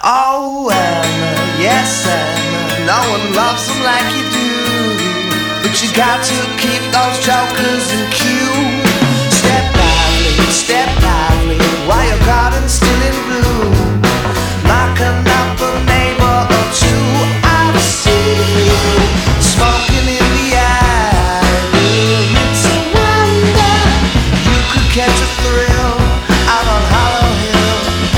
Oh, Anna, yes, Anna, no one loves them like you do. But you got to keep those jokers in queue. Step lively, while your garden's still in bloom. Knocking up a neighbor or two. I see you smoking in the eye. It's a wonder you could catch a thrill out on Hollow Hill.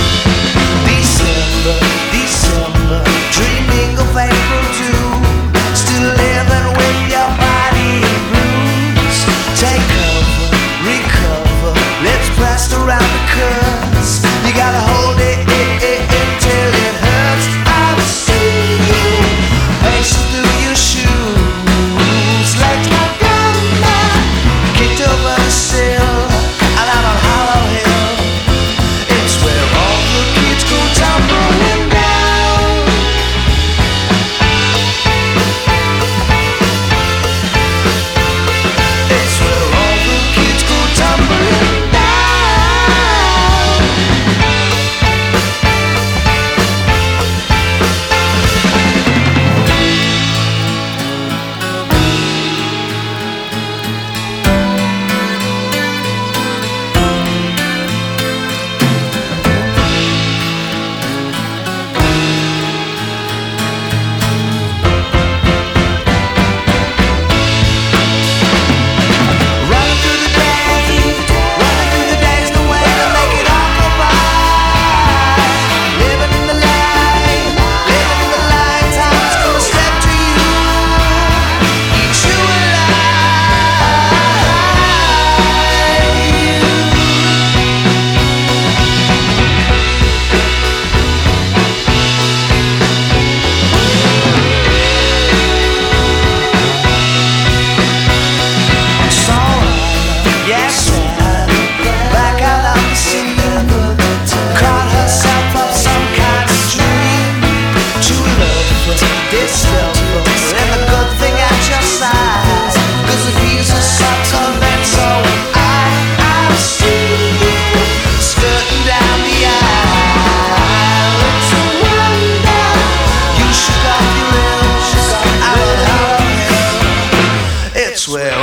December, dreaming of April too. Still living with your body in blues. Take cover, recover. Let's blast around the curves. You gotta hold it till it hurts. I see you racing through your shoes. Legs like thunder, kicked over the sill and out on Hollow Hill. It's where all the kids go tumbling down. It's where all the kids go tumbling down. Running through the days, no way to make it all go by. Living in the light, time's gonna step to you, eat you alive. So, yes, back out on the scene, caught herself up some kind of dream. True love, this love, and the good thing at your side. 'Cause if he's a sucker, then so I see you skirting down the aisle. It's a wonder you shook off your ills out on Hollow Hill. It's where